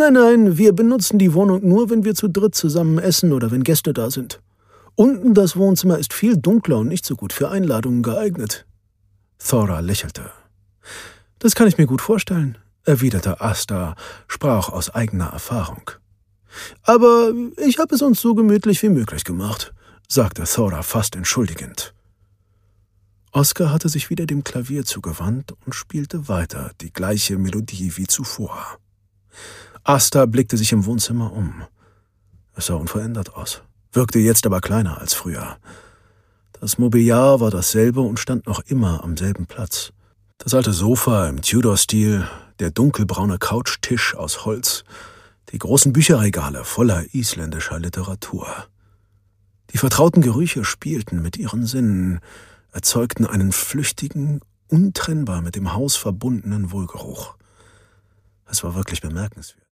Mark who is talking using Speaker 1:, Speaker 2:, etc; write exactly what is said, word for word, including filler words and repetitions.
Speaker 1: Nein, nein, wir benutzen die Wohnung nur, wenn wir zu dritt zusammen essen oder wenn Gäste da sind. Unten das Wohnzimmer ist viel dunkler und nicht so gut für Einladungen geeignet. Thora lächelte. Das kann ich mir gut vorstellen, erwiderte Asta, sprach aus eigener Erfahrung. Aber ich habe es uns so gemütlich wie möglich gemacht, sagte Thora fast entschuldigend. Oskar hatte sich wieder dem Klavier zugewandt und spielte weiter die gleiche Melodie wie zuvor. Asta blickte sich im Wohnzimmer um. Es sah unverändert aus, wirkte jetzt aber kleiner als früher. Das Mobiliar war dasselbe und stand noch immer am selben Platz. Das alte Sofa im Tudor-Stil, der dunkelbraune Couchtisch aus Holz, die großen Bücherregale voller isländischer Literatur. Die vertrauten Gerüche spielten mit ihren Sinnen, erzeugten einen flüchtigen, untrennbar mit dem Haus verbundenen Wohlgeruch. Es war wirklich bemerkenswert.